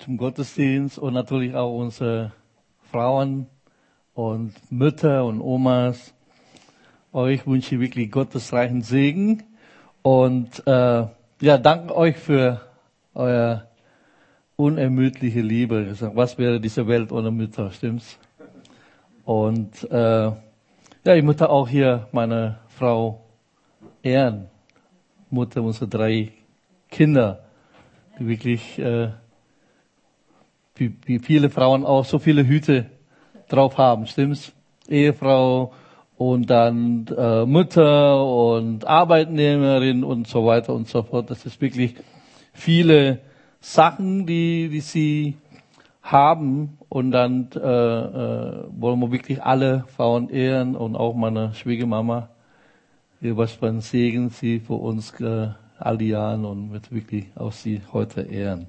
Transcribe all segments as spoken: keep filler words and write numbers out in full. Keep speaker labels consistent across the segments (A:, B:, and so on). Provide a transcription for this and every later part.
A: zum Gottesdienst und natürlich auch unsere Frauen und Mütter und Omas. Euch wünsche ich wirklich gottesreichen Segen und äh, ja, danke euch für euer unermüdliche Liebe. Ich sag, was wäre diese Welt ohne Mütter, stimmt's? Und äh, ja, ich möchte auch hier meine Frau ehren, Mutter unserer drei Kinder, die wirklich äh, wie, wie viele Frauen auch so viele Hüte drauf haben, stimmt's? Ehefrau und dann äh, Mutter und Arbeitnehmerin und so weiter und so fort. Das ist wirklich viele Sachen, die, die sie haben und dann äh, äh, wollen wir wirklich alle Frauen ehren und auch meine Schwiegermama. Was für ein Segen sie für uns äh, all die Jahre und wird wirklich auch sie heute ehren.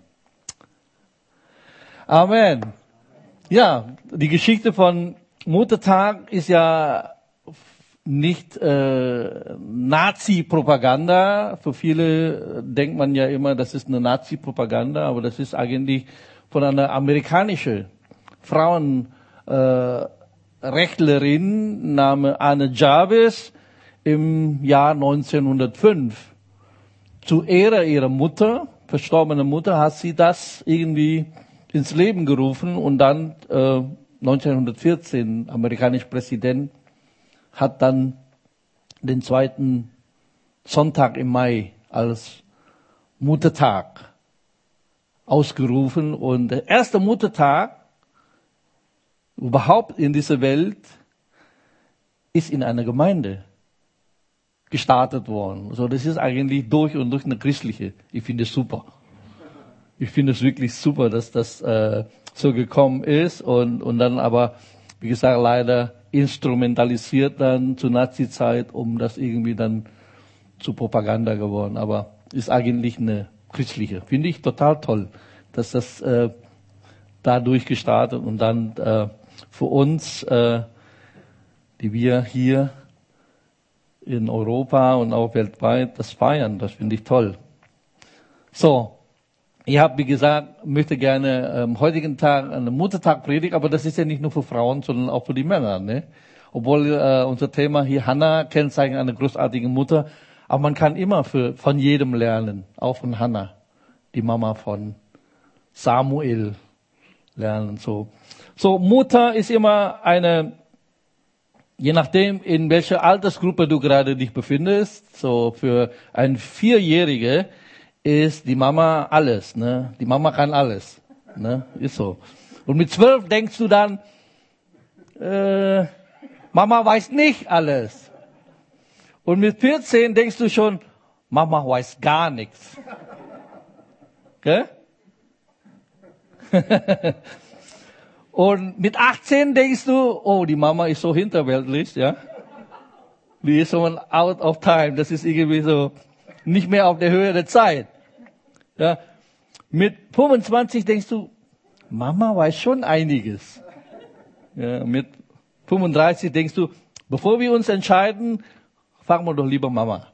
A: Amen. Ja, die Geschichte von Muttertag ist ja nicht äh, Nazi-Propaganda. Für viele denkt man ja immer, das ist eine Nazi-Propaganda, aber das ist eigentlich von einer amerikanischen Frauenrechtlerin äh, namens Anne Jarvis im Jahr neunzehnhundertfünf. Zu Ehre ihrer Mutter, verstorbene Mutter, hat sie das irgendwie ins Leben gerufen und dann äh, neunzehnhundertvierzehn, amerikanischer Präsident, hat dann den zweiten Sonntag im Mai als Muttertag ausgerufen. Und der erste Muttertag überhaupt in dieser Welt ist in einer Gemeinde gestartet worden. So, das ist eigentlich durch und durch eine christliche. Ich finde es super. Ich finde es wirklich super, dass das äh, so gekommen ist und und dann aber, wie gesagt, leider instrumentalisiert dann zur Nazi-Zeit, um das irgendwie dann zu Propaganda geworden. Aber ist eigentlich eine christliche. Finde ich total toll, dass das äh, dadurch gestartet und dann äh, für uns, äh, die wir hier in Europa und auch weltweit das feiern. Das finde ich toll. So, ich habe, wie gesagt, möchte gerne am ähm, heutigen Tag einen Muttertag predigen, aber das ist ja nicht nur für Frauen, sondern auch für die Männer. Ne? Obwohl äh, unser Thema hier Hannah kennzeichnet eine großartige Mutter, aber man kann immer für, von jedem lernen, auch von Hannah, die Mama von Samuel, lernen. So, so Mutter ist immer eine, je nachdem, in welcher Altersgruppe du gerade dich befindest, so für ein Vierjährige ist die Mama alles, ne? Die Mama kann alles, ne? Ist so. Und mit zwölf denkst du dann, äh, Mama weiß nicht alles. Und mit vierzehn denkst du schon, Mama weiß gar nichts. Gell? Und mit achtzehn denkst du, oh, die Mama ist so hinterweltlich, ja? Die ist so out of time. Das ist irgendwie so nicht mehr auf der Höhe der Zeit. Ja? Mit fünfundzwanzig denkst du, Mama weiß schon einiges. Ja, mit fünfunddreißig denkst du, bevor wir uns entscheiden, fragen wir doch lieber Mama.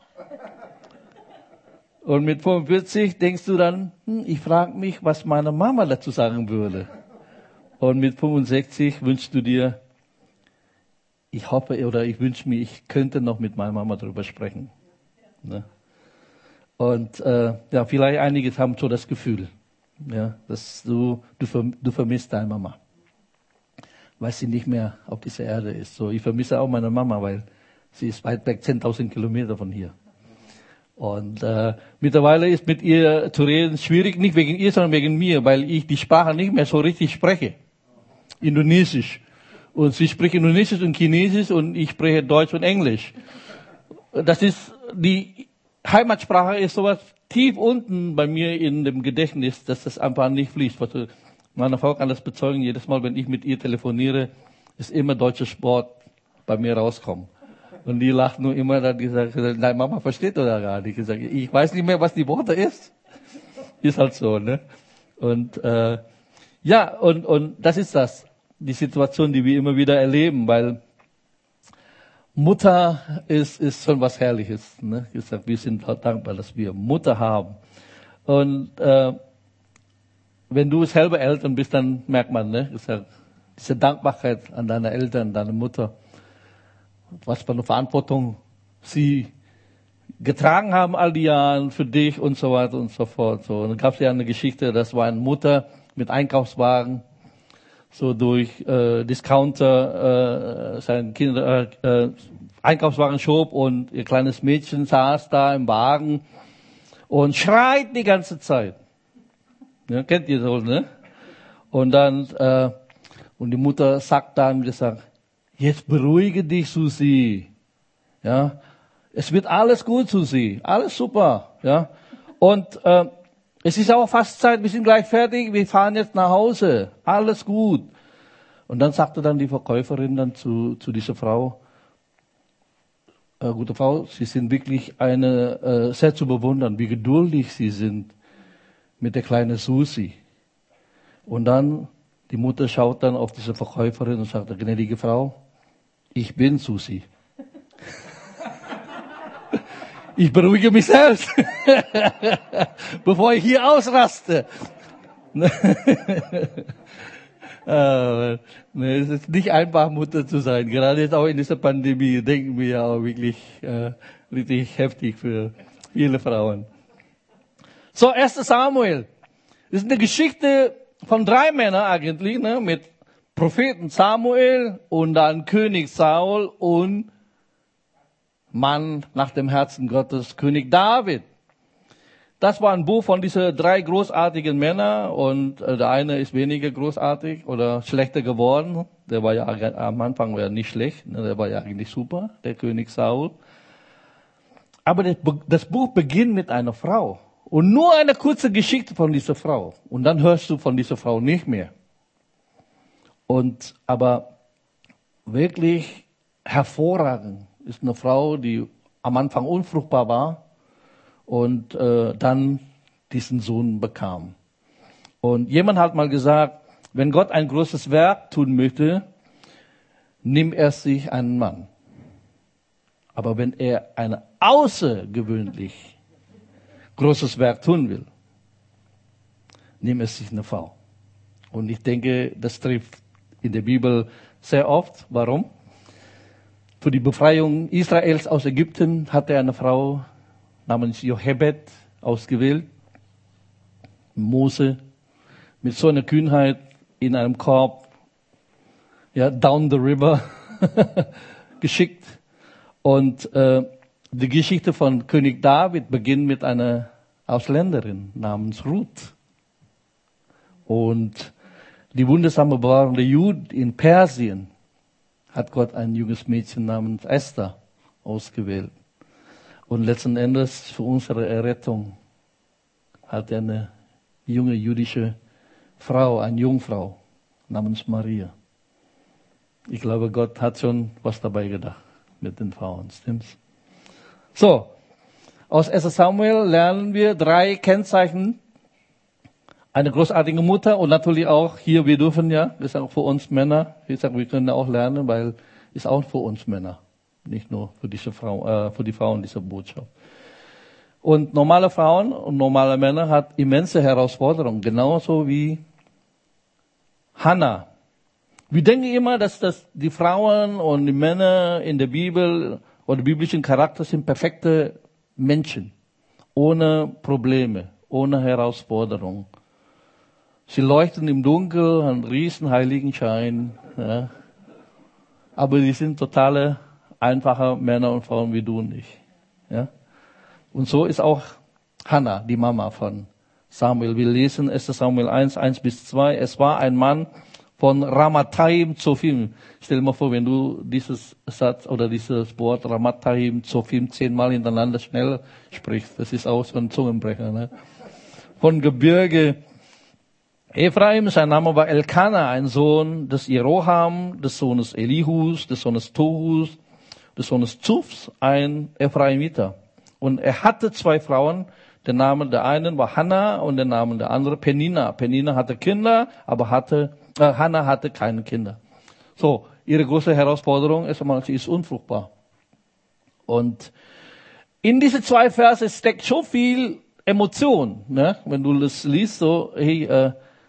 A: Und mit fünfundvierzig denkst du dann, hm, ich frage mich, was meine Mama dazu sagen würde. Und mit fünfundsechzig wünschst du dir, ich hoffe oder ich wünsche mir, ich könnte noch mit meiner Mama darüber sprechen. Ne? Und äh, ja, vielleicht einige haben so das Gefühl, ja, dass du du, du vermisst deine Mama, weil sie nicht mehr auf dieser Erde ist. So, ich vermisse auch meine Mama, weil sie ist weit weg, zehntausend Kilometer von hier. Und äh, mittlerweile ist mit ihr zu reden schwierig, nicht wegen ihr, sondern wegen mir, weil ich die Sprache nicht mehr so richtig spreche. Indonesisch. Und sie spricht Indonesisch und Chinesisch und ich spreche Deutsch und Englisch. Das ist, die Heimatsprache ist sowas tief unten bei mir in dem Gedächtnis, dass das einfach nicht fließt. Meine Frau kann das bezeugen, jedes Mal, wenn ich mit ihr telefoniere, ist immer deutsches Wort bei mir rauskommen. Und die lacht nur immer, dann gesagt, nein, Mama versteht oder gar nicht. Ich sage, ich weiß nicht mehr, was die Worte ist. Ist halt so, ne? Und äh, ja, und und das ist das, die Situation, die wir immer wieder erleben, weil Mutter ist ist schon was Herrliches, ne? Ich sage, wir sind dankbar, dass wir Mutter haben. Und äh, wenn du selber Eltern bist, dann merkt man, ne, diese Dankbarkeit an deine Eltern, deine Mutter, was für eine Verantwortung sie getragen haben all die Jahre für dich und so weiter und so fort. So, und dann gab es ja eine Geschichte, das war eine Mutter mit Einkaufswagen, so durch äh, Discounter äh, seinen Kinder äh, äh, Einkaufswagen schob und ihr kleines Mädchen saß da im Wagen und schreit die ganze Zeit. Ja, kennt ihr so, ne? Und dann äh, und die Mutter sagt dann, gesagt, jetzt beruhige dich, Susi. Ja, es wird alles gut, Susi, alles super. Ja, und äh, es ist auch fast Zeit, wir sind gleich fertig, wir fahren jetzt nach Hause, alles gut. Und dann sagte dann die Verkäuferin dann zu zu dieser Frau, äh, gute Frau, Sie sind wirklich eine äh, sehr zu bewundern, wie geduldig Sie sind mit der kleinen Susi. Und dann die Mutter schaut dann auf diese Verkäuferin und sagt, gnädige Frau, ich bin Susi. Ich beruhige mich selbst, bevor ich hier ausraste. äh, ne, es ist nicht einfach, Mutter zu sein. Gerade jetzt auch in dieser Pandemie denken wir ja auch wirklich äh, richtig heftig für viele Frauen. So, erster Samuel. Das ist eine Geschichte von drei Männern eigentlich, ne, mit Propheten Samuel und dann König Saul und Mann nach dem Herzen Gottes, König David. Das war ein Buch von diesen drei großartigen Männern und äh, der eine ist weniger großartig oder schlechter geworden. Der war ja am Anfang war ja nicht schlecht, ne, der war ja eigentlich super, der König Saul. Aber das, das Buch beginnt mit einer Frau und nur eine kurze Geschichte von dieser Frau und dann hörst du von dieser Frau nicht mehr. Und aber wirklich hervorragend ist eine Frau, die am Anfang unfruchtbar war und äh, dann diesen Sohn bekam. Und jemand hat mal gesagt, wenn Gott ein großes Werk tun möchte, nimmt er sich einen Mann. Aber wenn er ein außergewöhnlich großes Werk tun will, nimmt er sich eine Frau. Und ich denke, das trifft in der Bibel sehr oft. Warum? Für die Befreiung Israels aus Ägypten hat er eine Frau namens Jochebed ausgewählt. Mose mit so einer Kühnheit in einem Korb, ja, down the river geschickt. Und äh, die Geschichte von König David beginnt mit einer Ausländerin namens Ruth. Und die wundersame Bewahrung der Juden in Persien hat Gott ein junges Mädchen namens Esther ausgewählt. Und letzten Endes für unsere Errettung hat er eine junge jüdische Frau, eine Jungfrau namens Maria. Ich glaube, Gott hat schon was dabei gedacht mit den Frauen, stimmt's? So, aus erster Samuel lernen wir drei Kennzeichen. Eine großartige Mutter und natürlich auch hier, wir dürfen ja, das ist auch für uns Männer, ich sage, wir können auch lernen, weil ist auch für uns Männer, nicht nur für diese Frau, äh, für die Frauen dieser Botschaft. Und normale Frauen und normale Männer hat immense Herausforderungen, genauso wie Hannah. Wir denken immer, dass das die Frauen und die Männer in der Bibel oder biblischen Charakter sind perfekte Menschen, ohne Probleme, ohne Herausforderungen. Sie leuchten im Dunkeln, einen riesen heiligen Schein. Ja. Aber die sind totale, einfache Männer und Frauen wie du und ich. Ja. Und so ist auch Hannah, die Mama von Samuel. Wir lesen erster Samuel eins, eins bis zwei. Es war ein Mann von Ramathaim Zophim. Stell dir mal vor, wenn du dieses Satz oder dieses Wort Ramathaim Zophim zehnmal hintereinander schnell sprichst. Das ist auch so ein Zungenbrecher. Ne? Von Gebirge Ephraim, sein Name war Elkanah, ein Sohn des Jeroham, des Sohnes Elihus, des Sohnes Tohus, des Sohnes Zufs, ein Ephraimiter. Und er hatte zwei Frauen, der Name der einen war Hannah und der Name der anderen Penina. Penina hatte Kinder, aber hatte, äh, Hannah hatte keine Kinder. So, ihre große Herausforderung ist einmal, sie ist unfruchtbar. Und in diese zwei Verse steckt so viel Emotion, ne? Wenn du das liest, so, hey, äh,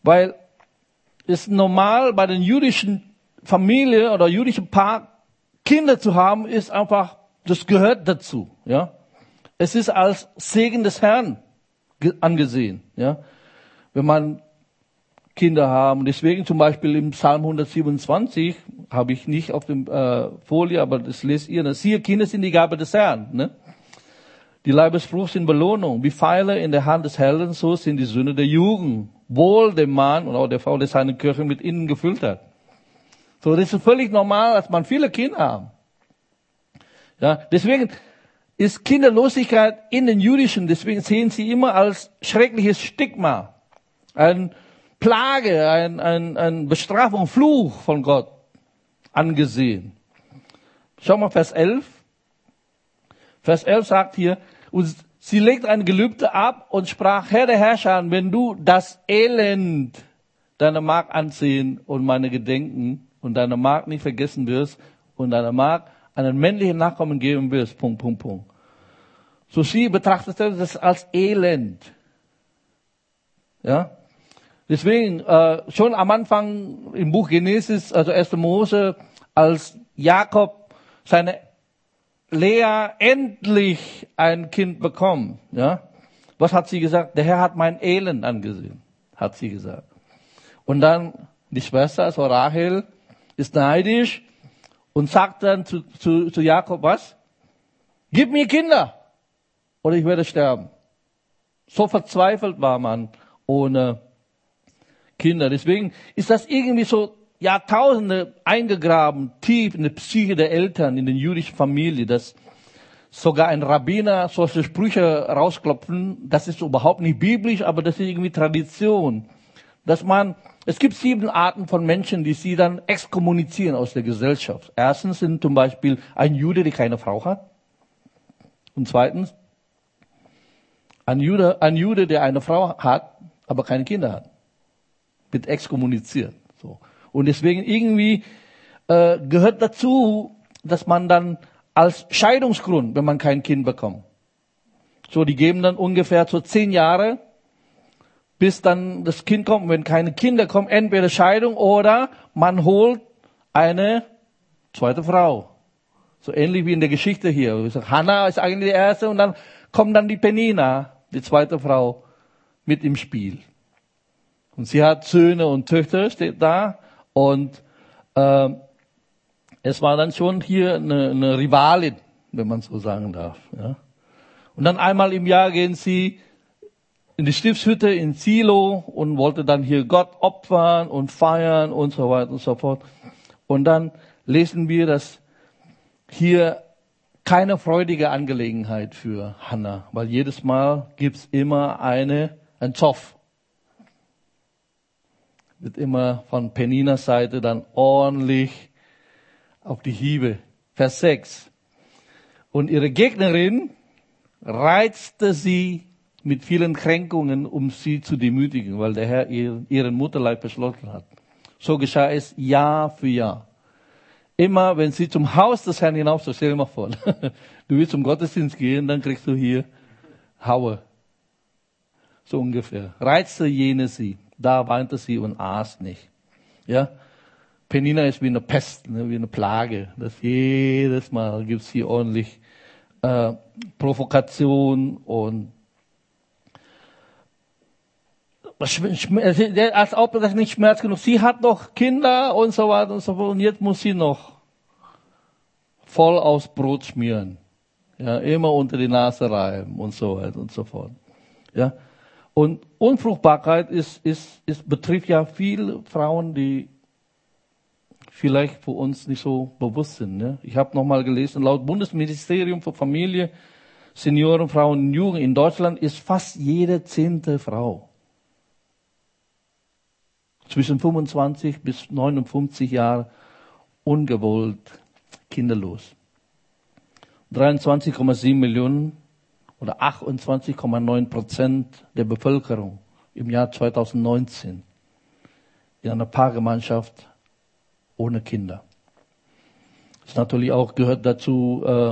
A: Weil es normal bei den jüdischen Familien oder jüdischen Paar Kinder zu haben, ist einfach, das gehört dazu, ja. Es ist als Segen des Herrn angesehen, ja. Wenn man Kinder haben. Deswegen zum Beispiel im Psalm hundertsiebenundzwanzig, habe ich nicht auf dem äh, Folie, aber das lest ihr. Siehe, Kinder sind die Gabe des Herrn. Ne? Die Leibesfrucht sind Belohnung. Wie Pfeile in der Hand des Helden, so sind die Söhne der Jugend. Wohl dem Mann und auch der Frau, der seine Kirche mit innen gefüllt hat. So, das ist völlig normal, dass man viele Kinder haben. Ja, deswegen ist Kinderlosigkeit in den Jüdischen, deswegen sehen sie immer als schreckliches Stigma. Ein Plage, ein, ein, ein Bestrafung, Fluch von Gott angesehen. Schau mal Vers elf. Vers elf sagt hier, und sie legt ein Gelübde ab und sprach, Herr der Herrscher, wenn du das Elend deiner Magd ansehen und meine Gedenken und deiner Magd nicht vergessen wirst und deiner Magd einen männlichen Nachkommen geben wirst, Punkt, Punkt, Punkt. So sie betrachtete das als Elend. Ja? Deswegen, äh, schon am Anfang im Buch Genesis, also erster Mose, als Jakob seine Lea endlich ein Kind bekommt, ja, was hat sie gesagt? Der Herr hat mein Elend angesehen, hat sie gesagt. Und dann die Schwester, also Rachel, ist neidisch und sagt dann zu, zu, zu Jakob, was? Gib mir Kinder oder ich werde sterben. So verzweifelt war man ohne Kinder. Deswegen ist das irgendwie so Jahrtausende eingegraben, tief in die Psyche der Eltern, in den jüdischen Familien, dass sogar ein Rabbiner solche Sprüche rausklopfen. Das ist überhaupt nicht biblisch, aber das ist irgendwie Tradition. Dass man, es gibt sieben Arten von Menschen, die sie dann exkommunizieren aus der Gesellschaft. Erstens sind zum Beispiel ein Jude, der keine Frau hat. Und zweitens, ein Jude, ein Jude, der eine Frau hat, aber keine Kinder hat. Wird exkommuniziert. So. Und deswegen irgendwie äh, gehört dazu, dass man dann als Scheidungsgrund, wenn man kein Kind bekommt. So, die geben dann ungefähr so zehn Jahre, bis dann das Kind kommt. Wenn keine Kinder kommen, entweder Scheidung oder man holt eine zweite Frau. So ähnlich wie in der Geschichte hier. Hannah ist eigentlich die erste und dann kommt dann die Penina, die zweite Frau, mit im Spiel. Und sie hat Söhne und Töchter, steht da. Und äh, es war dann schon hier eine, eine Rivalin, wenn man so sagen darf. Ja. Und dann einmal im Jahr gehen sie in die Stiftshütte in Silo und wollte dann hier Gott opfern und feiern und so weiter und so fort. Und dann lesen wir, dass hier keine freudige Angelegenheit für Hannah, weil jedes Mal gibt's immer eine, ein Zoff. Wird immer von Peninas Seite dann ordentlich auf die Hiebe. Vers sechs. Und ihre Gegnerin reizte sie mit vielen Kränkungen, um sie zu demütigen, weil der Herr ihren Mutterleib beschlossen hat. So geschah es Jahr für Jahr. Immer, wenn sie zum Haus des Herrn hinauf, so stell dir mal vor, du willst zum Gottesdienst gehen, dann kriegst du hier Haue. So ungefähr. Reizte jene sie. Da weinte sie und aß nicht. Ja. Penina ist wie eine Pest, ne, wie eine Plage. Das jedes Mal gibt's hier ordentlich äh, Provokation und als ob das nicht Schmerz genug. Sie hat noch Kinder und so weiter und so fort. Und jetzt muss sie noch voll aufs Brot schmieren. Ja, immer unter die Nase reiben und so weiter und so fort. Ja. Und Unfruchtbarkeit ist, ist, ist, betrifft ja viele Frauen, die vielleicht für uns nicht so bewusst sind. Ne? Ich habe nochmal gelesen, laut Bundesministerium für Familie, Senioren, Frauen und Jugend in Deutschland ist fast jede zehnte Frau zwischen fünfundzwanzig bis neunundfünfzig Jahre ungewollt kinderlos. dreiundzwanzig Komma sieben Millionen oder achtundzwanzig Komma neun Prozent der Bevölkerung im Jahr zweitausendneunzehn in einer Paargemeinschaft ohne Kinder. Das natürlich auch gehört dazu, äh,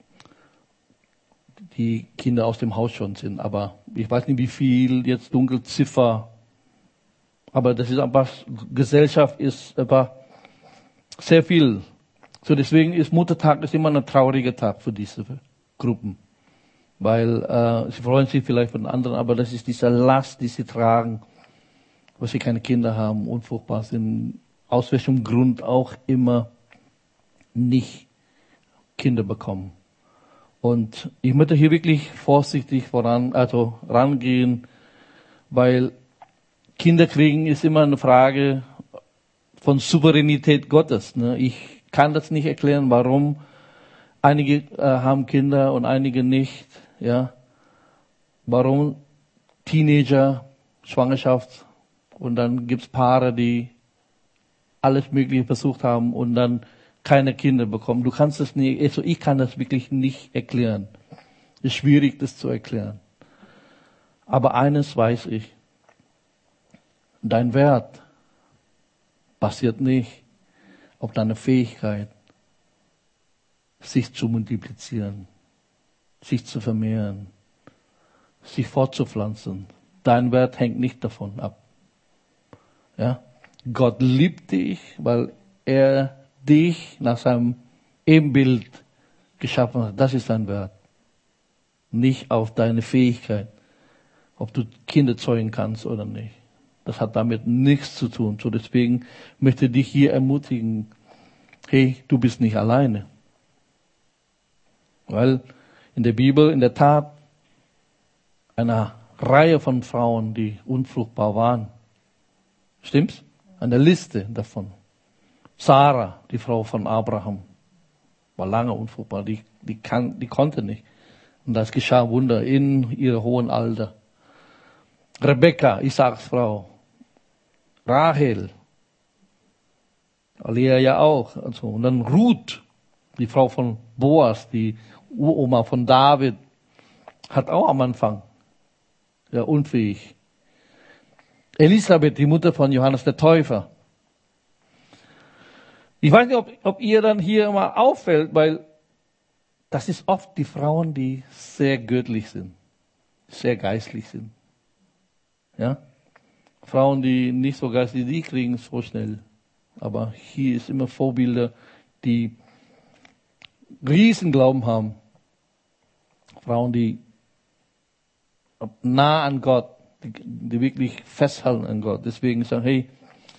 A: die Kinder aus dem Haus schon sind, aber ich weiß nicht, wie viel jetzt Dunkelziffer Aber das ist einfach, Gesellschaft ist einfach sehr viel. So deswegen ist Muttertag ist immer ein trauriger Tag für diese Gruppen. Weil äh, sie freuen sich vielleicht von anderen, aber das ist diese Last, die sie tragen, weil sie keine Kinder haben, unfruchtbar sind, aus welchem Grund auch immer nicht Kinder bekommen. Und ich möchte hier wirklich vorsichtig voran, also rangehen, weil Kinder kriegen ist immer eine Frage von Souveränität Gottes. Ne? Ich kann das nicht erklären, warum einige äh, haben Kinder und einige nicht. Ja, warum Teenager, Schwangerschaft und dann gibt's Paare, die alles Mögliche versucht haben und dann keine Kinder bekommen. Du kannst es nicht, also ich kann das wirklich nicht erklären. Es ist schwierig, das zu erklären. Aber eines weiß ich. Dein Wert basiert nicht auf deiner Fähigkeit, sich zu multiplizieren, sich zu vermehren, sich fortzupflanzen. Dein Wert hängt nicht davon ab. Ja? Gott liebt dich, weil er dich nach seinem Ebenbild geschaffen hat. Das ist dein Wert. Nicht auf deine Fähigkeit, ob du Kinder zeugen kannst oder nicht. Das hat damit nichts zu tun. So deswegen möchte ich dich hier ermutigen, hey, du bist nicht alleine. Weil in der Bibel in der Tat eine Reihe von Frauen, die unfruchtbar waren. Stimmt's? Eine Liste davon. Sarah, die Frau von Abraham, war lange unfruchtbar. Die, die, kann, die konnte nicht. Und das geschah Wunder in ihrem hohen Alter. Rebekka, Isaaks Frau. Rahel. Lea ja auch. Also, und dann Ruth, die Frau von Boas, die Uroma von David, hat auch am Anfang, ja, unfähig. Elisabeth, die Mutter von Johannes der Täufer. Ich weiß nicht, ob, ob ihr dann hier mal auffällt, weil das ist oft die Frauen, die sehr göttlich sind, sehr geistlich sind. Ja? Frauen, die nicht so geistlich, die kriegen es so schnell. Aber hier ist immer Vorbilder, die Riesenglauben haben. Frauen, die nah an Gott, die, die wirklich festhalten an Gott. Deswegen sagen, hey,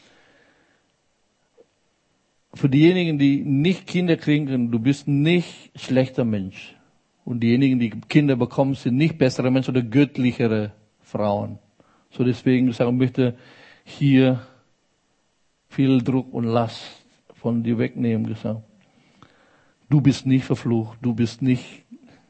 A: für diejenigen, die nicht Kinder kriegen können, du bist nicht schlechter Mensch. Und diejenigen, die Kinder bekommen, sind nicht bessere Menschen oder göttlichere Frauen. So deswegen sagen möchte, hier viel Druck und Last von dir wegnehmen, gesagt. Du bist nicht verflucht, du bist nicht,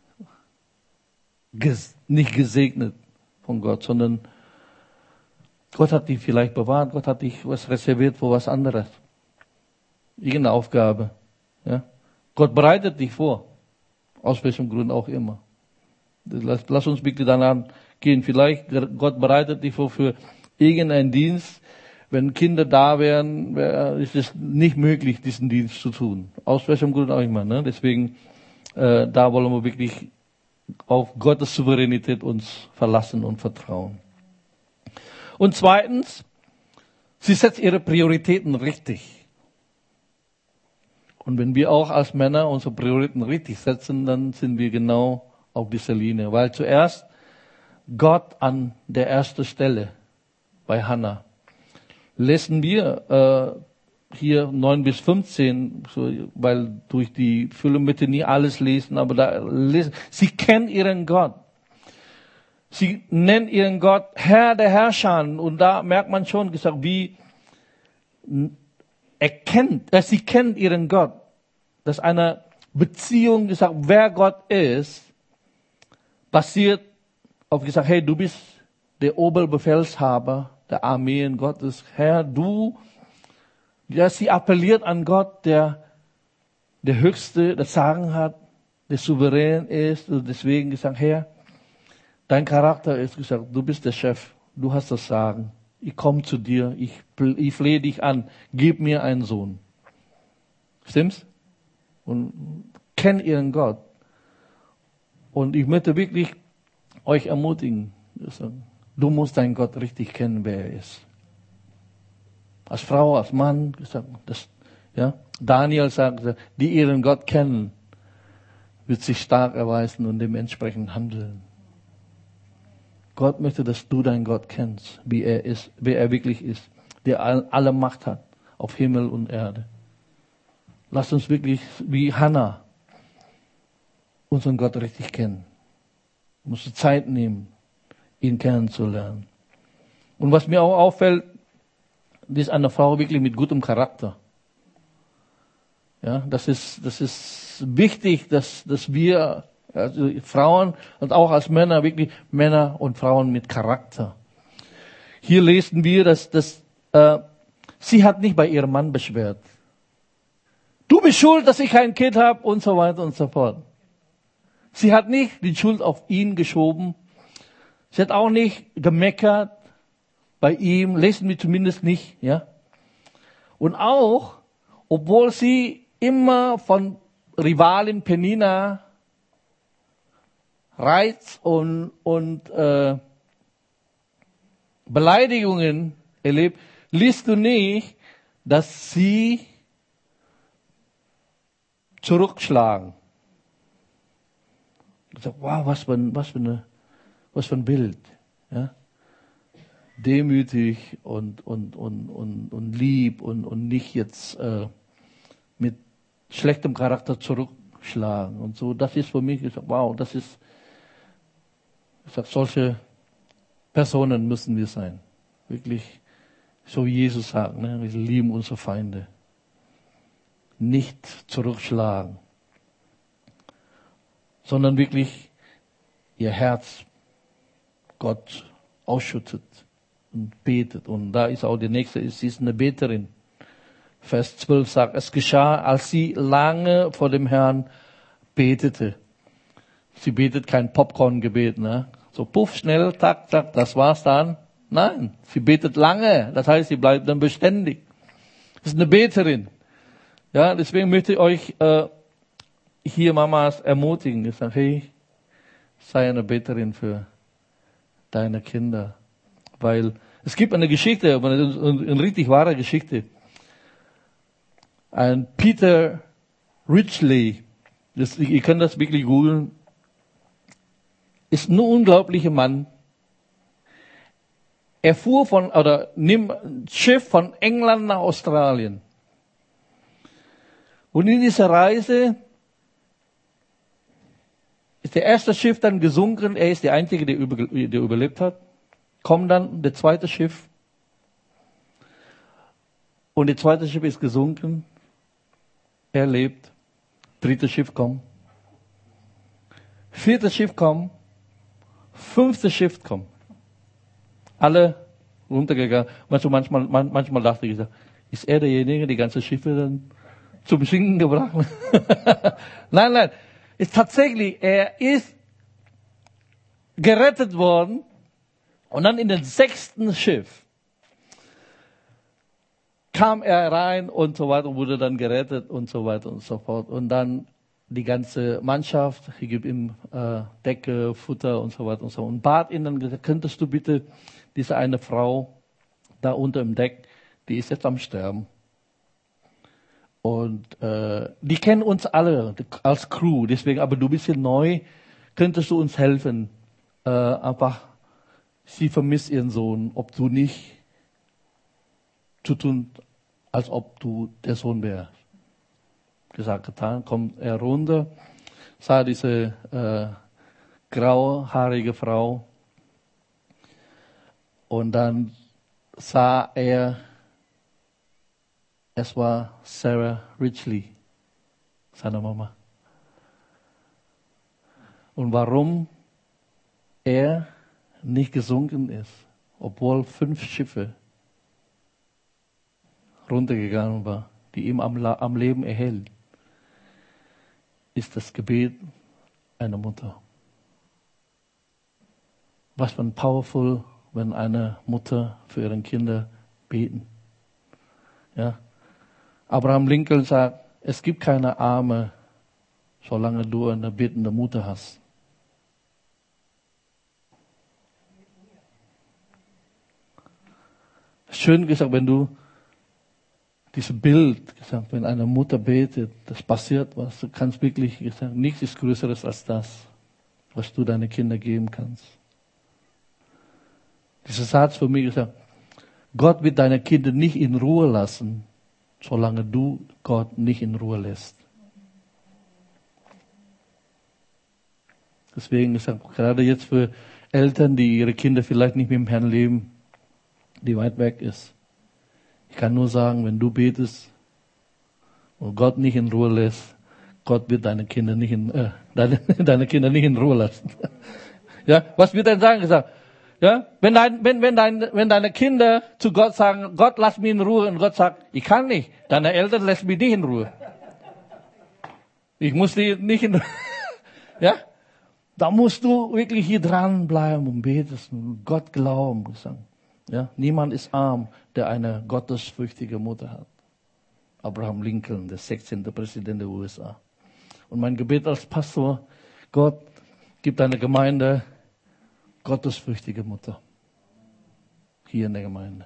A: ges, nicht gesegnet von Gott, sondern Gott hat dich vielleicht bewahrt, Gott hat dich was reserviert für was anderes. Irgendeine Aufgabe. Ja? Gott bereitet dich vor. Aus welchem Grund auch immer. Lass, lass uns bitte danach gehen. Vielleicht Gott bereitet dich vor für irgendeinen Dienst. Wenn Kinder da wären, wär, ist es nicht möglich, diesen Dienst zu tun. Aus welchem Grund auch immer. Ne? Deswegen, äh, da wollen wir wirklich auf Gottes Souveränität uns verlassen und vertrauen. Und zweitens, sie setzt ihre Prioritäten richtig. Und wenn wir auch als Männer unsere Prioritäten richtig setzen, dann sind wir genau auf dieser Linie. Weil zuerst Gott an der ersten Stelle bei Hannah. Lesen wir äh, hier neun bis fünfzehn, so, weil durch die Fülle möchte nie alles lesen, aber da lesen. Sie kennt ihren Gott. Sie nennt ihren Gott Herr der Herrscher. Und da merkt man schon gesagt, wie erkennt, äh, sie kennt ihren Gott. Dass eine Beziehung, gesagt, wer Gott ist, basiert auf gesagt, hey, du bist der Oberbefehlshaber der Armeen Gottes. Herr, du, ja, sie appelliert an Gott, der der Höchste, der Sagen hat, der souverän ist. Und deswegen gesagt, Herr, dein Charakter ist gesagt, du bist der Chef, du hast das Sagen. Ich komme zu dir, ich, ich flehe dich an, gib mir einen Sohn. Stimmt's? Und kennt ihren Gott. Und ich möchte wirklich euch ermutigen, du musst deinen Gott richtig kennen, wer er ist. als Frau, als Mann, gesagt, das, ja. Daniel sagt, die ihren Gott kennen, wird sich stark erweisen und dementsprechend handeln. Gott möchte, dass du deinen Gott kennst, wie er ist, wie er wirklich ist, der alle Macht hat auf Himmel und Erde. Lass uns wirklich wie Hannah unseren Gott richtig kennen. Du musst Zeit nehmen, ihn kennenzulernen. Und was mir auch auffällt, die ist eine Frau wirklich mit gutem Charakter. Ja, das ist, das ist wichtig, dass, dass wir, also Frauen und auch als Männer, wirklich Männer und Frauen mit Charakter. Hier lesen wir, dass, dass äh, sie hat nicht bei ihrem Mann beschwert. Du bist schuld, dass ich kein Kind habe und so weiter und so fort. Sie hat nicht die Schuld auf ihn geschoben. Sie hat auch nicht gemeckert bei ihm, lesen wir zumindest nicht, ja. Und auch, obwohl sie immer von Rivalin Penina Reiz und, und äh, Beleidigungen erlebt, liest du nicht, dass sie zurückschlagen. Ich sag, wow, was für ein, was für eine, was für ein Bild, ja. Demütig und, und, und, und, und lieb und, und nicht jetzt äh, mit schlechtem Charakter zurückschlagen und so. Das ist für mich, ich sag, wow, das ist, ich sag, solche Personen müssen wir sein. Wirklich, so wie Jesus sagt, ne? Wir lieben unsere Feinde. Nicht zurückschlagen, sondern wirklich ihr Herz Gott ausschüttet und betet. Und da ist auch die nächste, sie ist eine Beterin. Vers zwölf sagt, es geschah, als sie lange vor dem Herrn betete. Sie betet kein Popcorn-Gebet, ne? So puff, schnell, tak, tak, das war's dann. Nein, sie betet lange. Das heißt, sie bleibt dann beständig. Das ist eine Beterin. Ja, deswegen möchte ich euch äh, hier Mamas ermutigen. Ich sage, hey, sei eine Beterin für deine Kinder. Weil es gibt eine Geschichte, eine, eine richtig wahre Geschichte. Ein Peter Ridgely, das, ihr könnt das wirklich googeln, ist ein unglaublicher Mann. Er fuhr von, oder nimm ein Schiff von England nach Australien. Und in dieser Reise ist der erste Schiff dann gesunken. Er ist der Einzige, der, über, der überlebt hat. Kommt dann der zweite Schiff. Und das zweite Schiff ist gesunken. Er lebt. Drittes Schiff kommt. Viertes Schiff kommt. Fünftes Schiff kommt. Alle runtergegangen. Manchmal, manchmal, manchmal dachte ich, ist er derjenige, die ganze Schiffe dann zum Sinken gebracht? Nein, nein. Ist tatsächlich, er ist gerettet worden. Und dann in den sechsten Schiff kam er rein und so weiter, wurde dann gerettet und so weiter und so fort. Und dann die ganze Mannschaft, ich gebe ihm äh, Decke, Futter und so weiter und so. Und bat ihn dann gesagt, könntest du bitte diese eine Frau da unter dem Deck, die ist jetzt am Sterben. Und äh, die kennen uns alle als Crew, deswegen, aber du bist hier neu, könntest du uns helfen? Äh, einfach, sie vermisst ihren Sohn, ob du nicht zu tun, als ob du der Sohn wärst. Gesagt, getan, kommt er runter, sah diese äh, grauhaarige Frau und dann sah er, es war Sarah Ridgely, seine Mama. Und warum er nicht gesunken ist, obwohl fünf Schiffe runtergegangen waren, die ihm am, am Leben erhält, ist das Gebet einer Mutter. Was für ein powerful, wenn eine Mutter für ihre Kinder beten. Ja. Abraham Lincoln sagt, es gibt keine Arme, solange du eine betende Mutter hast. Schön gesagt, wenn du dieses Bild, gesagt, wenn eine Mutter betet, das passiert was. Du kannst wirklich, gesagt, nichts ist Größeres als das, was du deinen Kindern geben kannst. Dieser Satz für mich gesagt, Gott wird deine Kinder nicht in Ruhe lassen, solange du Gott nicht in Ruhe lässt. Deswegen gesagt, gerade jetzt für Eltern, die ihre Kinder vielleicht nicht mit dem Herrn leben, die weit weg ist. Ich kann nur sagen, wenn du betest und Gott nicht in Ruhe lässt, Gott wird deine Kinder nicht in, äh, deine, deine Kinder nicht in Ruhe lassen. Ja, was wird er sagen? Gesagt, ja, wenn dein, wenn, wenn dein, wenn deine Kinder zu Gott sagen, Gott lass mich in Ruhe, und Gott sagt, ich kann nicht, deine Eltern lassen mich nicht in Ruhe. Ich muss die nicht in Ruhe. Ja, da musst du wirklich hier dranbleiben und betest und Gott glauben. Ja, niemand ist arm, der eine gottesfürchtige Mutter hat. Abraham Lincoln, der sechzehnte Präsident der U S A. Und mein Gebet als Pastor, Gott, gib deiner Gemeinde gottesfürchtige Mutter. Hier in der Gemeinde.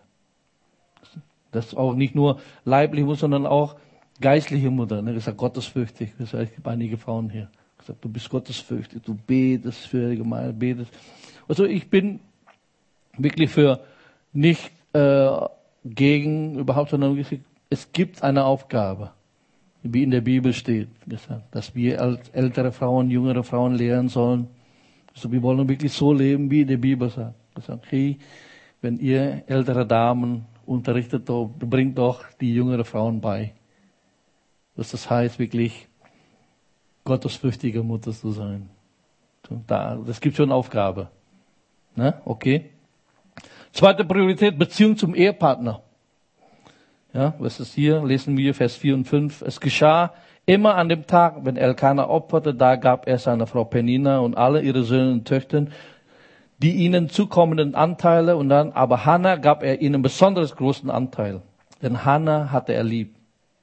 A: Das ist auch nicht nur leibliche Mutter, sondern auch geistliche Mutter. Ne? Gesagt, gottesfürchtig. Ich habe einige Frauen hier. Gesagt, du bist gottesfürchtig, du betest für die Gemeinde, betest. Also ich bin wirklich für nicht äh, gegen überhaupt, sondern es gibt eine Aufgabe, wie in der Bibel steht, gesagt, dass wir als ältere Frauen, jüngere Frauen lehren sollen. Also wir wollen wirklich so leben, wie in der Bibel sagt. Gesagt, hey, wenn ihr ältere Damen unterrichtet, bringt doch die jüngeren Frauen bei. Was das heißt, wirklich gottesfürchtige Mutter zu sein. Da, das gibt schon eine Aufgabe. Ne? Okay. Zweite Priorität, Beziehung zum Ehepartner. Ja, was ist hier? Lesen wir Vers vier und fünf. Es geschah immer an dem Tag, wenn Elkanah opferte, da gab er seiner Frau Penina und alle ihre Söhne und Töchter die ihnen zukommenden Anteile, und dann, aber Hannah gab er ihnen besonders großen Anteil. Denn Hannah hatte er lieb.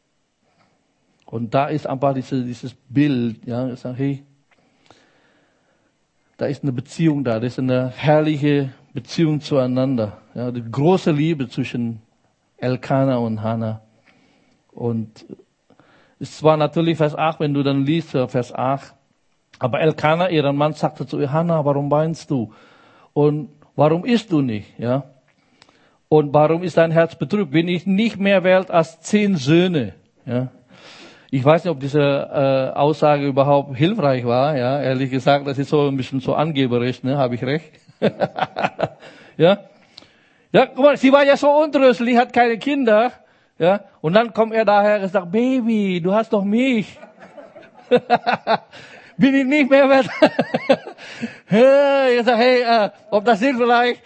A: Und da ist einfach diese, dieses Bild, ja, ich sage, hey, da ist eine Beziehung da, da ist eine herrliche Beziehung zueinander. Ja, die große Liebe zwischen Elkanah und Hannah. Und es war natürlich Vers acht, wenn du dann liest, Vers acht. Aber Elkanah, ihren Mann, sagte zu ihr, Hannah, warum weinst du? Und warum isst du nicht? Ja? Und warum ist dein Herz betrübt? Bin ich nicht mehr wert als zehn Söhne? Ja? Ich weiß nicht, ob diese äh, Aussage überhaupt hilfreich war. Ja, ehrlich gesagt, das ist so ein bisschen so angeberisch, ne? Habe ich recht? Ja, ja, guck mal, sie war ja so untröstlich, hat keine Kinder. Ja, und dann kommt er daher und sagt, Baby, du hast doch mich. Bin ich nicht mehr wert? Ich sag, hey, äh, ob das hilft vielleicht?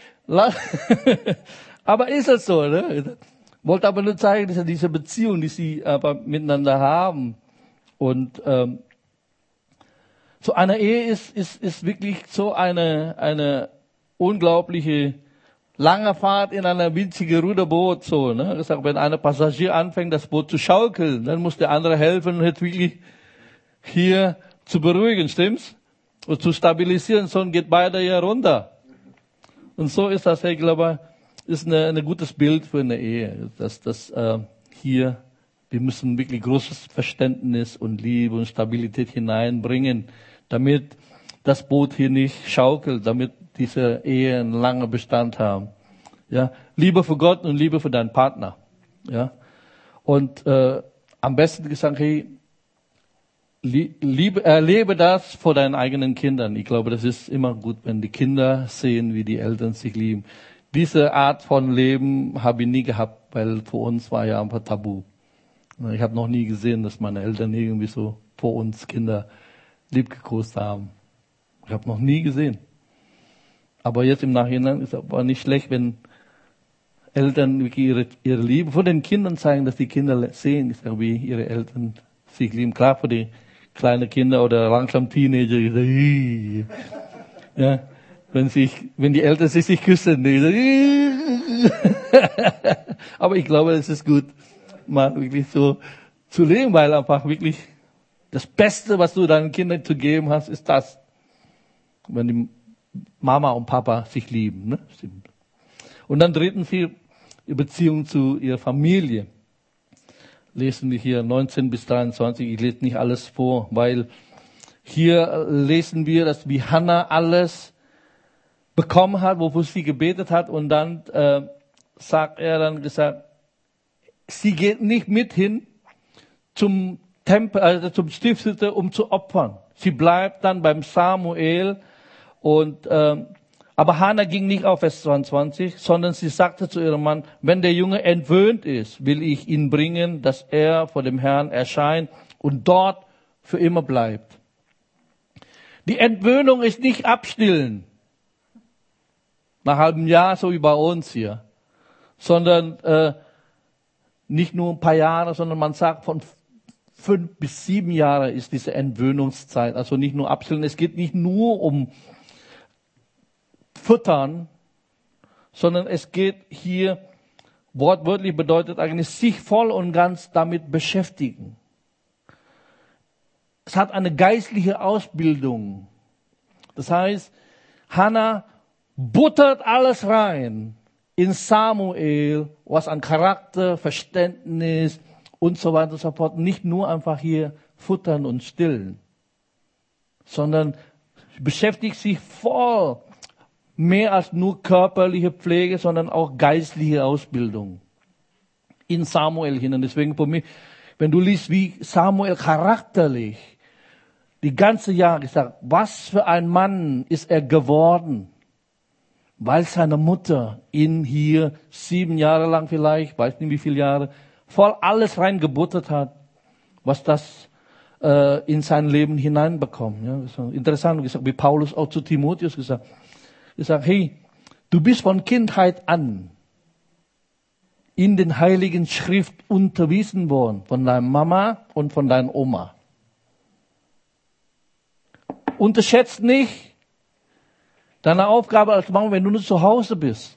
A: Aber ist es so, ne? Wollte aber nur zeigen, dass diese Beziehung, die sie aber miteinander haben. Und ähm, so eine Ehe ist, ist, ist wirklich so eine, eine unglaubliche lange Fahrt in einer winzigen Ruderboot. So, ne? Ich sag, wenn einer Passagier anfängt, das Boot zu schaukeln, dann muss der andere helfen und jetzt wirklich hier zu beruhigen, stimmt's? Und zu stabilisieren, sonst geht beide ja runter. Und so ist das, ich glaube, ist ein ein gutes Bild für eine Ehe, dass das äh, hier, wir müssen wirklich großes Verständnis und Liebe und Stabilität hineinbringen, damit das Boot hier nicht schaukelt, damit diese Ehe einen langen Bestand haben. Ja, Liebe für Gott und Liebe für deinen Partner. Ja, und äh, am besten gesagt, hey, liebe, erlebe das vor deinen eigenen Kindern. Ich glaube, das ist immer gut, wenn die Kinder sehen, wie die Eltern sich lieben. Diese Art von Leben habe ich nie gehabt, weil für uns war ja einfach tabu. Ich habe noch nie gesehen, dass meine Eltern irgendwie so vor uns Kinder liebgekost haben. Ich habe noch nie gesehen. Aber jetzt im Nachhinein ist es aber nicht schlecht, wenn Eltern wirklich ihre, ihre Liebe vor den Kindern zeigen, dass die Kinder sehen, wie ihre Eltern sich lieben. Klar, für die kleinen Kinder oder langsam Teenager, ja, wenn sich, wenn die Eltern sich, sich küssen, aber ich glaube, es ist gut, mal wirklich so zu leben, weil einfach wirklich das Beste, was du deinen Kindern zu geben hast, ist das, wenn die Mama und Papa sich lieben. Ne? Und dann drittens die Beziehung zu ihrer Familie. lesen wir hier neunzehn bis dreiundzwanzig. Ich lese nicht alles vor, weil hier lesen wir, dass wie Hannah alles bekommen hat, wofür sie gebetet hat. Und dann äh, sagt er dann gesagt, sie geht nicht mit hin zum Tempel, also zum Stiftshütte, um zu opfern. Sie bleibt dann beim Samuel. Und äh, aber Hannah ging nicht auf Vers zweiundzwanzig, sondern sie sagte zu ihrem Mann, wenn der Junge entwöhnt ist, will ich ihn bringen, dass er vor dem Herrn erscheint und dort für immer bleibt. Die Entwöhnung ist nicht abstillen, nach halbem Jahr, so wie bei uns hier, sondern äh, nicht nur ein paar Jahre, sondern man sagt, von fünf bis sieben Jahre ist diese Entwöhnungszeit. Also nicht nur abstillen, es geht nicht nur um Füttern, sondern es geht hier, wortwörtlich bedeutet eigentlich, sich voll und ganz damit beschäftigen. Es hat eine geistliche Ausbildung. Das heißt, Hannah buttert alles rein in Samuel, was an Charakter, Verständnis und so weiter und so fort. Nicht nur einfach hier futtern und stillen, sondern beschäftigt sich voll mehr als nur körperliche Pflege, sondern auch geistliche Ausbildung in Samuel hinein. Deswegen für mich, wenn du liest, wie Samuel charakterlich die ganze Jahr gesagt, was für ein Mann ist er geworden, weil seine Mutter ihn hier sieben Jahre lang vielleicht, weiß nicht wie viele Jahre, voll alles reingebuttert hat, was das äh, in sein Leben hineinbekommt. Ja, das ist interessant, gesagt, wie Paulus auch zu Timotheus gesagt, gesagt, hey, du bist von Kindheit an in den Heiligen Schrift unterwiesen worden, von deiner Mama und von deiner Oma. Unterschätzt nicht deine Aufgabe als Mann, wenn du nur zu Hause bist.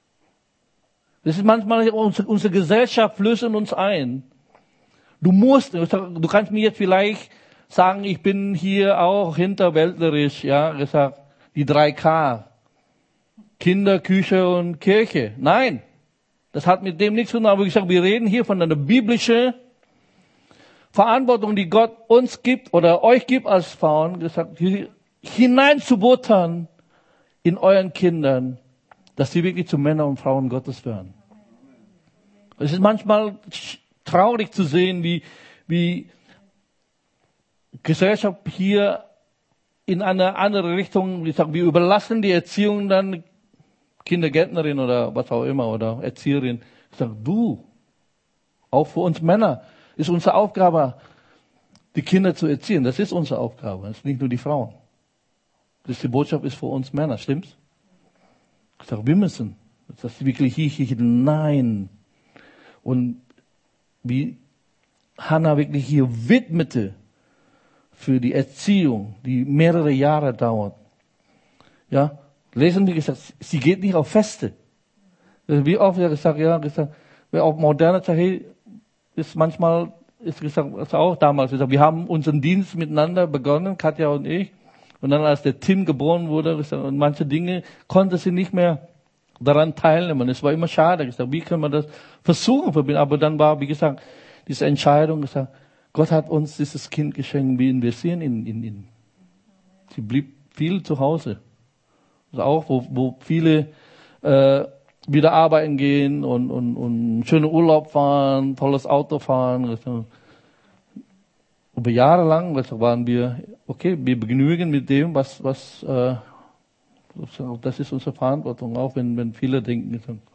A: Das ist manchmal, unsere, unsere Gesellschaft flößt uns ein. Du musst, du kannst mir jetzt vielleicht sagen, ich bin hier auch hinterwäldlerisch, ja, gesagt, die drei K. Kinder, Küche und Kirche. Nein, das hat mit dem nichts zu tun. Aber wie gesagt, wir reden hier von einer biblischen Verantwortung, die Gott uns gibt oder euch gibt als Frauen, gesagt, hineinzubuttern in euren Kindern, dass sie wirklich zu Männern und Frauen Gottes werden. Es ist manchmal traurig zu sehen, wie, wie Gesellschaft hier in eine andere Richtung, wie gesagt, wir überlassen die Erziehung dann Kindergärtnerin oder was auch immer oder Erzieherin. Ich sage, du, auch für uns Männer ist unsere Aufgabe, die Kinder zu erziehen. Das ist unsere Aufgabe, das ist nicht nur die Frauen. Das ist die Botschaft ist für uns Männer, stimmt's? Ich sage, wir müssen, das ist wirklich hier hinein. Und wie Hannah wirklich hier widmete für die Erziehung, die mehrere Jahre dauert. Ja, lesen wir gesagt, sie geht nicht auf Feste. Wie oft er gesagt, ja, gesagt, wer auf moderne Zeit ist manchmal, ist gesagt, ist auch damals gesagt, wir haben unseren Dienst miteinander begonnen, Katja und ich. Und dann, als der Tim geboren wurde, gesagt, und manche Dinge konnte sie nicht mehr daran teilnehmen. Es war immer schade. Gesagt, wie können wir das versuchen verbinden? Aber dann war, wie gesagt, diese Entscheidung, gesagt, Gott hat uns dieses Kind geschenkt, wir investieren in, in, in. Sie blieb viel zu Hause. Also auch, wo, wo viele äh, wieder arbeiten gehen und, und, und schönen Urlaub fahren, tolles Auto fahren. Also, über Jahre lang also waren wir, okay, wir begnügen mit dem, was, was äh, das ist unsere Verantwortung, auch wenn, wenn viele denken,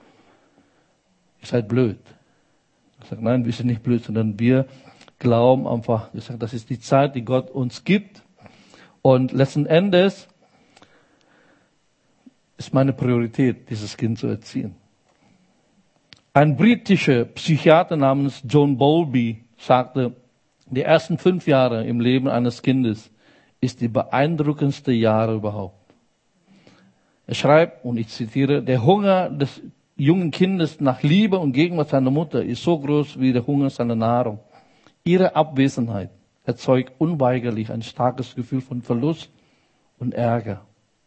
A: ihr seid blöd. Ich sage, nein, wir sind nicht blöd, sondern wir glauben einfach, ich sage, das ist die Zeit, die Gott uns gibt. Und letzten Endes ist meine Priorität, dieses Kind zu erziehen. Ein britischer Psychiater namens John Bowlby sagte, die ersten fünf Jahre im Leben eines Kindes ist die beeindruckendste Jahre überhaupt. Er schreibt, und ich zitiere, der Hunger des jungen Kindes nach Liebe und Gegenwart seiner Mutter ist so groß wie der Hunger seiner Nahrung. Ihre Abwesenheit erzeugt unweigerlich ein starkes Gefühl von Verlust und Ärger.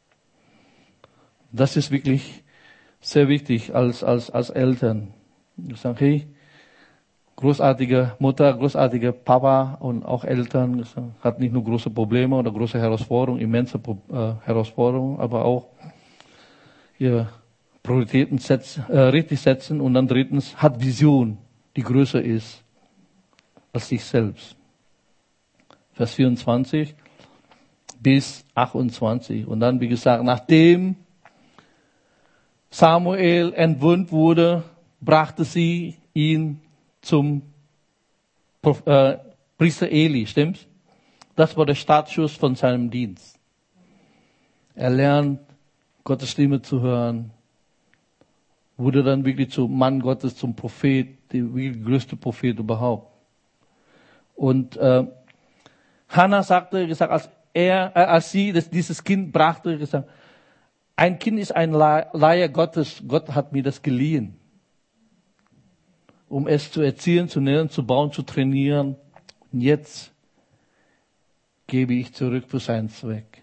A: Das ist wirklich sehr wichtig als, als, als Eltern. Ich sage, hey, großartige Mutter, großartige Papa und auch Eltern, hat nicht nur große Probleme oder große Herausforderungen, immense äh, Herausforderungen, aber auch ihre Prioritäten setzen, äh, richtig setzen. Und dann drittens, hat Vision, die größer ist als sich selbst. Vers vierundzwanzig bis achtundzwanzig. Und dann, wie gesagt, nachdem Samuel entwöhnt wurde, brachte sie ihn zum äh, Priester Eli, stimmt's? Das war der Startschuss von seinem Dienst. Er lernt, Gottes Stimme zu hören, wurde dann wirklich zum Mann Gottes, zum Prophet, der wirklich größte Prophet überhaupt. Und äh, Hannah sagte, gesagt, als er, äh, als sie das, dieses Kind brachte, gesagt, ein Kind ist ein Leihe Gottes. Gott hat mir das geliehen, um es zu erziehen, zu nähren, zu bauen, zu trainieren. Und jetzt gebe ich zurück für seinen Zweck.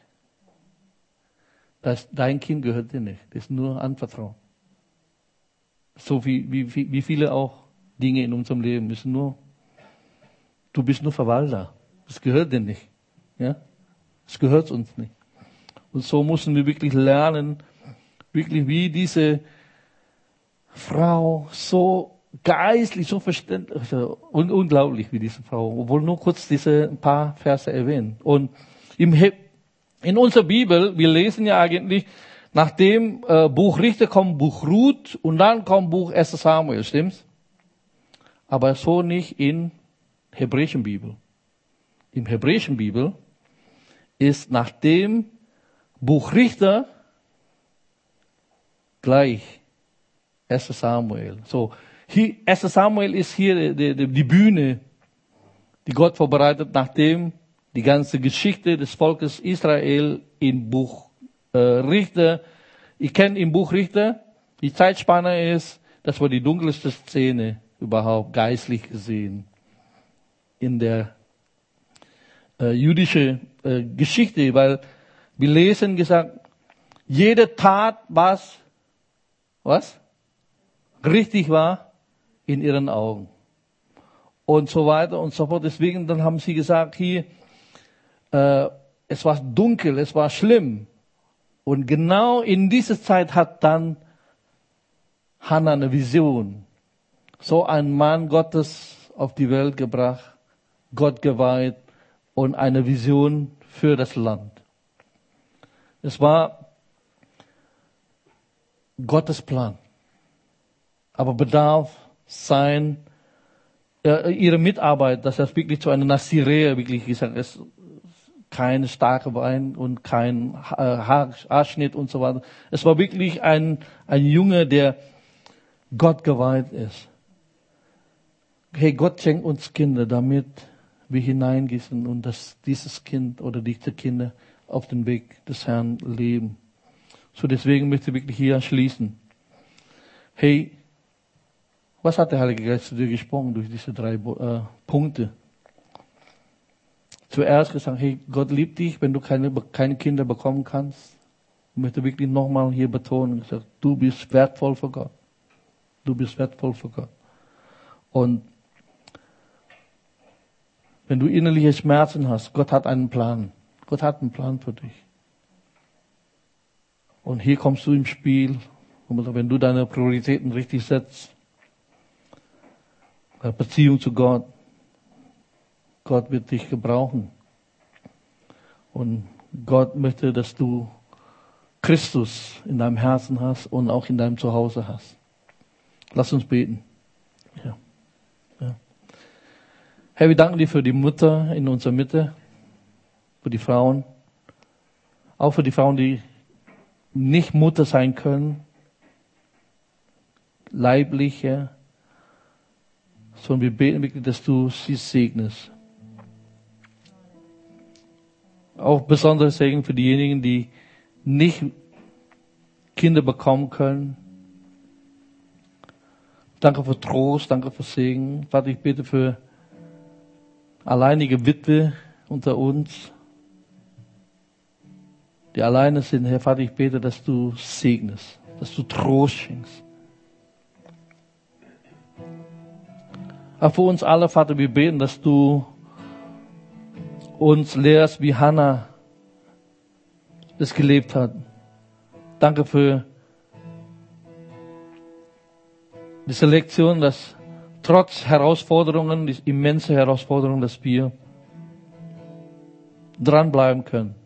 A: Das, dein Kind gehört dir nicht. Das ist nur anvertraut. So wie, wie, wie viele auch Dinge in unserem Leben. Das ist nur, du bist nur Verwalter. Das gehört dir nicht. Ja? Das gehört uns nicht. Und so müssen wir wirklich lernen, wirklich wie diese Frau, so geistlich, so verständlich, un- unglaublich wie diese Frau, obwohl nur kurz diese ein paar Verse erwähnen. Und im He- in unserer Bibel, wir lesen ja eigentlich, nach dem äh, Buch Richter kommt Buch Ruth und dann kommt Buch erster Samuel, stimmt's? Aber so nicht in hebräischen Bibel. Im hebräischen Bibel ist nach dem Buch Richter gleich erster Samuel. So, hier, erster Samuel ist hier die, die, die Bühne, die Gott vorbereitet, nachdem die ganze Geschichte des Volkes Israel im Buch äh, Richter, ich kenne im Buch Richter, die Zeitspanne ist, das war die dunkelste Szene überhaupt, geistlich gesehen, in der äh, jüdischen äh, Geschichte, weil wir lesen gesagt, jede Tat, was, was? Richtig war, in ihren Augen. Und so weiter und so fort. Deswegen, dann haben sie gesagt, hier, äh, es war dunkel, es war schlimm. Und genau in dieser Zeit hat dann Hannah eine Vision. So ein Mann Gottes auf die Welt gebracht, Gott geweiht und eine Vision für das Land. Es war Gottes Plan, aber bedarf sein, äh, ihre Mitarbeit, dass das wirklich zu einer Nazirea wirklich gesagt ist, kein starker Wein und kein Haar, Haarschnitt und so weiter. Es war wirklich ein, ein Junge, der Gott geweiht ist. Hey, Gott schenkt uns Kinder, damit wir hineingießen und dass dieses Kind oder diese Kinder auf den Weg des Herrn leben. So deswegen möchte ich wirklich hier schließen. Hey, was hat der Heilige Geist zu dir gesprochen durch diese drei äh, Punkte? Zuerst gesagt, hey, Gott liebt dich, wenn du keine, keine Kinder bekommen kannst. Ich möchte wirklich nochmal hier betonen, gesagt, du bist wertvoll für Gott. Du bist wertvoll für Gott. Und wenn du innerliche Schmerzen hast, Gott hat einen Plan. Gott hat einen Plan für dich. Und hier kommst du im Spiel, wenn du deine Prioritäten richtig setzt. Beziehung zu Gott. Gott wird dich gebrauchen. Und Gott möchte, dass du Christus in deinem Herzen hast und auch in deinem Zuhause hast. Lass uns beten. Ja. Ja. Herr, wir danken dir für die Mutter in unserer Mitte, für die Frauen, auch für die Frauen, die nicht Mutter sein können, leibliche, sondern wir beten wirklich, dass du sie segnest. Auch besonderes Segen für diejenigen, die nicht Kinder bekommen können. Danke für Trost, danke für Segen. Vater, ich bete für alleinige Witwe unter uns, die alleine sind. Herr Vater, ich bete, dass du segnest, dass du Trost schenkst. Aber für uns alle, Vater, wir beten, dass du uns lehrst, wie Hannah es gelebt hat. Danke für diese Lektion, dass trotz Herausforderungen, die immense Herausforderungen, dass wir dranbleiben können.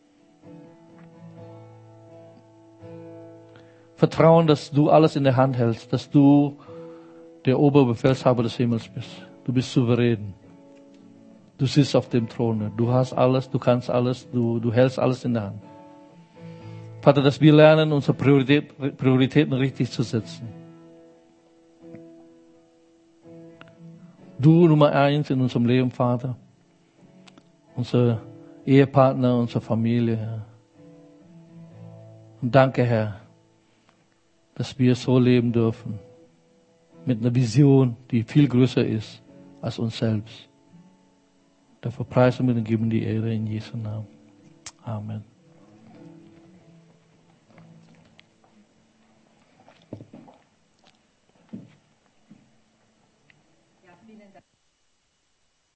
A: Vertrauen, dass du alles in der Hand hältst, dass du der Oberbefehlshaber des Himmels bist. Du bist souverän. Du sitzt auf dem Thron. Du hast alles, du kannst alles, du, du hältst alles in der Hand. Vater, dass wir lernen, unsere Priorität, Prioritäten richtig zu setzen. Du Nummer eins in unserem Leben, Vater. Unser Ehepartner, unsere Familie, Herr. Und danke, Herr, dass wir so leben dürfen. Mit einer Vision, die viel größer ist als uns selbst. Dafür preisen wir und geben die Ehre in Jesu Namen. Amen.